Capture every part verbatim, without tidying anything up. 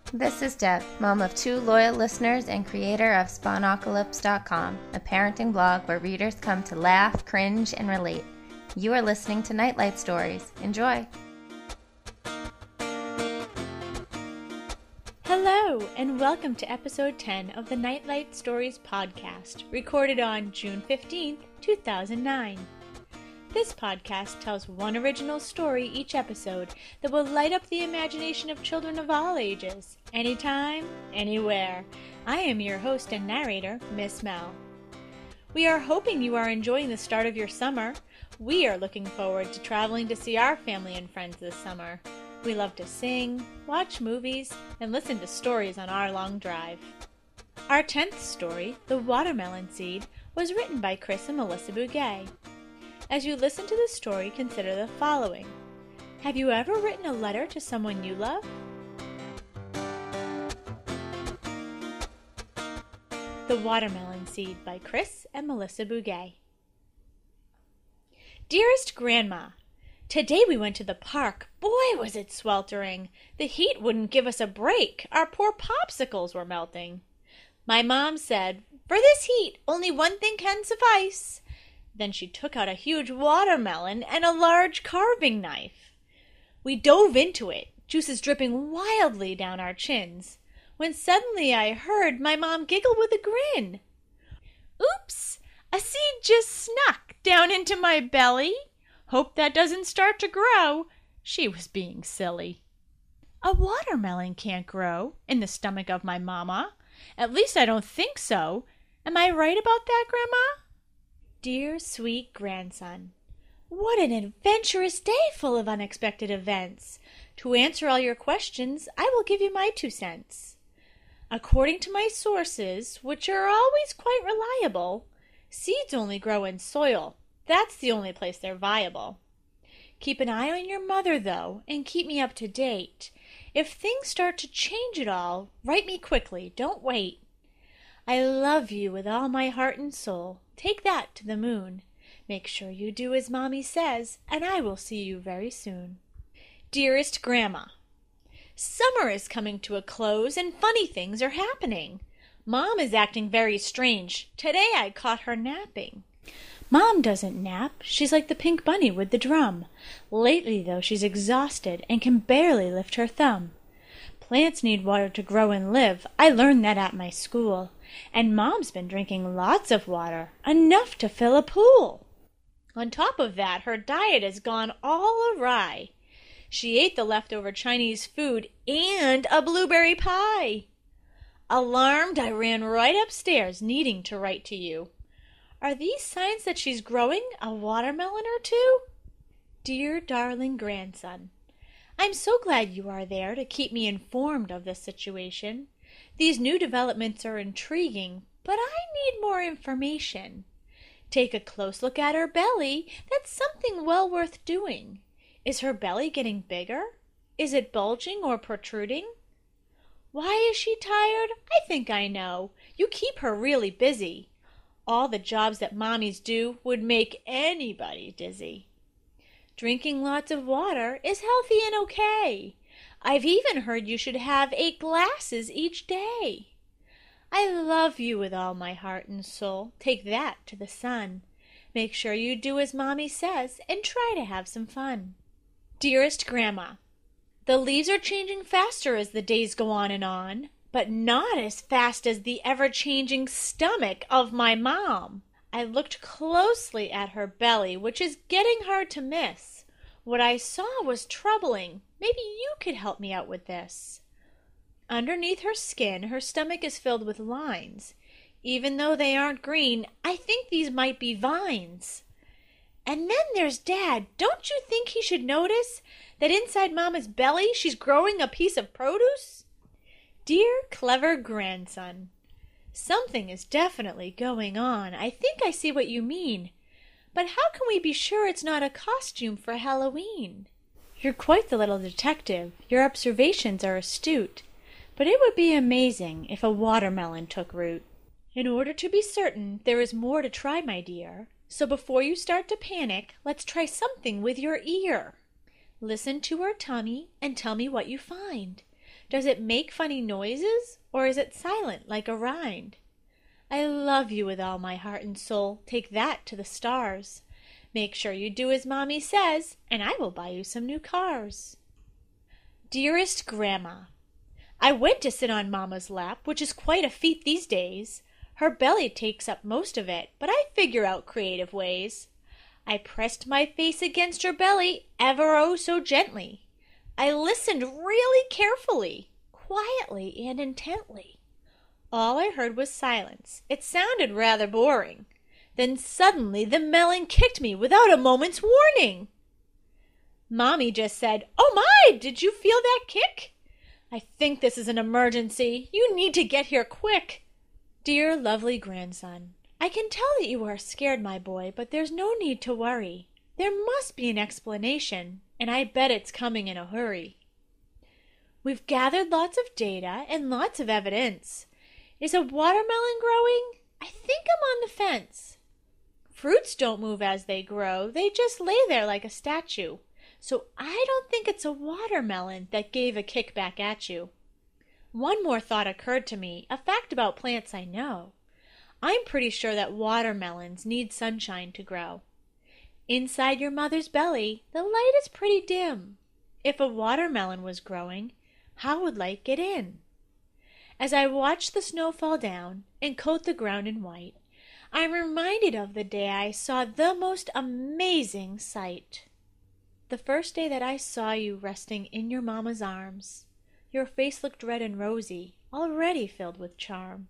This is Deb, mom of two loyal listeners and creator of Spawnocalypse dot com, a parenting blog where readers come to laugh, cringe, and relate. You are listening to Nightlight Stories. Enjoy! Hello, and welcome to episode ten of the Nightlight Stories podcast, recorded on June fifteenth, two thousand nine. This podcast tells one original story each episode that will light up the imagination of children of all ages, anytime, anywhere. I am your host and narrator, Miss Mel. We are hoping you are enjoying the start of your summer. We are looking forward to traveling to see our family and friends this summer. We love to sing, watch movies, and listen to stories on our long drive. Our tenth story, The Watermelon Seed, was written by Chris and Melissa Bugay. As you listen to the story, consider the following. Have you ever written a letter to someone you love? The Watermelon Seed by Chris and Melissa Bugay. Dearest Grandma, today we went to the park. Boy, was it sweltering. The heat wouldn't give us a break. Our poor popsicles were melting. My mom said, "For this heat, only one thing can suffice." Then she took out a huge watermelon and a large carving knife. We dove into it, juices dripping wildly down our chins, when suddenly I heard my mom giggle with a grin. "Oops, a seed just snuck down into my belly. Hope that doesn't start to grow." She was being silly. A watermelon can't grow in the stomach of my mama. At least I don't think so. Am I right about that, Grandma? Dear, sweet grandson, what an adventurous day full of unexpected events. To answer all your questions, I will give you my two cents. According to my sources, which are always quite reliable, seeds only grow in soil. That's the only place they're viable. Keep an eye on your mother, though, and keep me up to date. If things start to change at all, write me quickly. Don't wait. I love you with all my heart and soul. Take that to the moon. Make sure you do as Mommy says, and I will see you very soon. Dearest Grandma, summer is coming to a close and funny things are happening. Mom is acting very strange. Today I caught her napping. Mom doesn't nap. She's like the pink bunny with the drum. Lately, though, she's exhausted and can barely lift her thumb. Plants need water to grow and live. I learned that at my school. And Mom's been drinking lots of water, enough to fill a pool. On top of that, her diet has gone all awry. She ate the leftover Chinese food and a blueberry pie. Alarmed, I ran right upstairs, needing to write to you. Are these signs that she's growing a watermelon or two? Dear darling grandson, I'm so glad you are there to keep me informed of this situation. These new developments are intriguing, but I need more information. Take a close look at her belly. That's something well worth doing. Is her belly getting bigger? Is it bulging or protruding? Why is she tired? I think I know. You keep her really busy. All the jobs that mommies do would make anybody dizzy. Drinking lots of water is healthy and okay. I've even heard you should have eight glasses each day. I love you with all my heart and soul. Take that to the sun. Make sure you do as Mommy says and try to have some fun. Dearest Grandma, the leaves are changing faster as the days go on and on, but not as fast as the ever-changing stomach of my mom. I looked closely at her belly, which is getting hard to miss. What I saw was troubling. Maybe you could help me out with this. Underneath her skin, her stomach is filled with lines. Even though they aren't green, I think these might be vines. And then there's Dad. Don't you think he should notice that inside Mama's belly she's growing a piece of produce? Dear clever grandson, something is definitely going on. I think I see what you mean. But how can we be sure it's not a costume for Halloween? You're quite the little detective. Your observations are astute. But it would be amazing if a watermelon took root. In order to be certain, there is more to try, my dear. So before you start to panic, let's try something with your ear. Listen to her tummy and tell me what you find. Does it make funny noises, or is it silent like a rind? I love you with all my heart and soul. Take that to the stars. Make sure you do as Mommy says, and I will buy you some new cars. Dearest Grandma, I went to sit on Mama's lap, which is quite a feat these days. Her belly takes up most of it, but I figure out creative ways. I pressed my face against her belly ever oh so gently. I listened really carefully, quietly and intently. All I heard was silence. It sounded rather boring. Then suddenly the melon kicked me without a moment's warning. Mommy just said, "Oh my, did you feel that kick? I think this is an emergency. You need to get here quick." Dear lovely grandson, I can tell that you are scared, my boy, but there's no need to worry. There must be an explanation, and I bet it's coming in a hurry. We've gathered lots of data and lots of evidence. Is a watermelon growing? I think I'm on the fence. Fruits don't move as they grow. They just lay there like a statue. So I don't think it's a watermelon that gave a kick back at you. One more thought occurred to me, a fact about plants I know. I'm pretty sure that watermelons need sunshine to grow. Inside your mother's belly, the light is pretty dim. If a watermelon was growing, how would light get in? As I watch the snow fall down and coat the ground in white, I'm reminded of the day I saw the most amazing sight. The first day that I saw you resting in your mama's arms. Your face looked red and rosy, already filled with charm.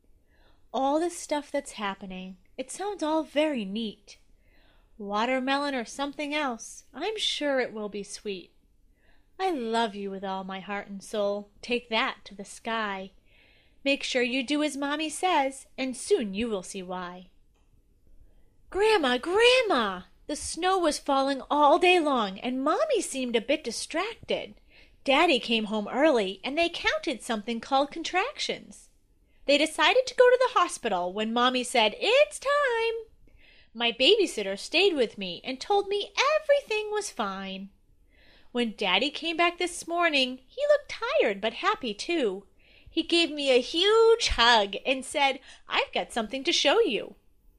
All this stuff that's happening, it sounds all very neat. Watermelon or something else, I'm sure it will be sweet. I love you with all my heart and soul. Take that to the sky. Make sure you do as Mommy says, and soon you will see why. Grandma, Grandma! The snow was falling all day long, and Mommy seemed a bit distracted. Daddy came home early, and they counted something called contractions. They decided to go to the hospital when Mommy said, "It's time." My babysitter stayed with me and told me everything was fine. When Daddy came back this morning, he looked tired but happy too. He gave me a huge hug and said, "I've got something to show you."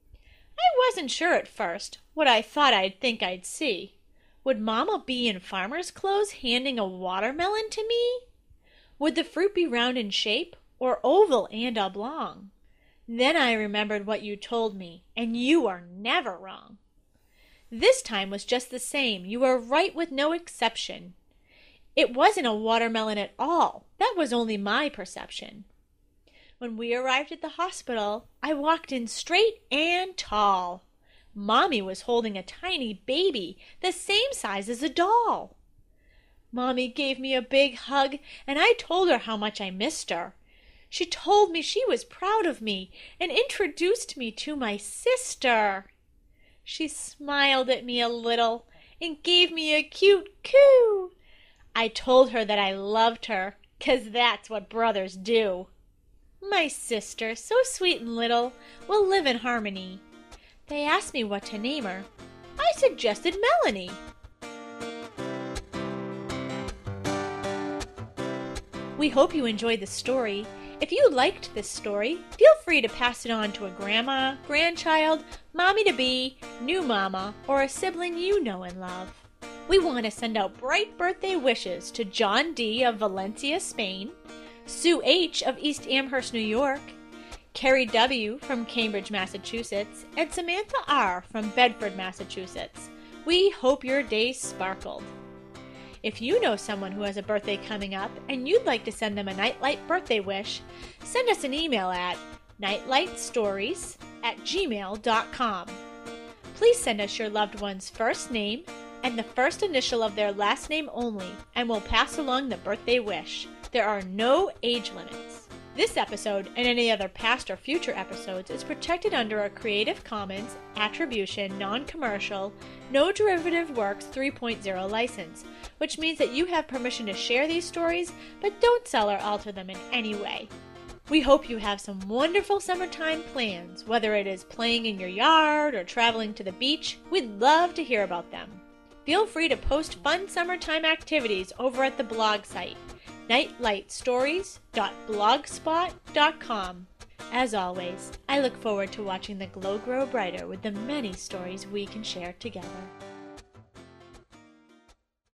I wasn't sure at first what I thought I'd think I'd see. Would Mama be in farmer's clothes handing a watermelon to me? Would the fruit be round in shape or oval and oblong? Then I remembered what you told me, and you are never wrong. This time was just the same. You were right with no exception. It wasn't a watermelon at all. That was only my perception. When we arrived at the hospital, I walked in straight and tall. Mommy was holding a tiny baby, the same size as a doll. Mommy gave me a big hug, and I told her how much I missed her. She told me she was proud of me and introduced me to my sister. She smiled at me a little and gave me a cute coo. I told her that I loved her, 'cause that's what brothers do. My sister, so sweet and little, will live in harmony. They asked me what to name her. I suggested Melanie. We hope you enjoyed the story. If you liked this story, feel free to pass it on to a grandma, grandchild, mommy-to-be, new mama, or a sibling you know and love. We want to send out bright birthday wishes to John D. of Valencia, Spain, Sue H. of East Amherst, New York, Carrie W. from Cambridge, Massachusetts, and Samantha R. from Bedford, Massachusetts. We hope your day sparkled. If you know someone who has a birthday coming up and you'd like to send them a Nightlight birthday wish, send us an email at nightlightstories at gmail dot com. Please send us your loved one's first name and the first initial of their last name only, and we'll pass along the birthday wish. There are no age limits. This episode and any other past or future episodes is protected under a Creative Commons Attribution Non-Commercial No Derivative Works three point oh license, which means that you have permission to share these stories, but don't sell or alter them in any way. We hope you have some wonderful summertime plans, whether it is playing in your yard or traveling to the beach. We'd love to hear about them. Feel free to post fun summertime activities over at the blog site, nightlight stories dot blogspot dot com. As always, I look forward to watching the glow grow brighter with the many stories we can share together.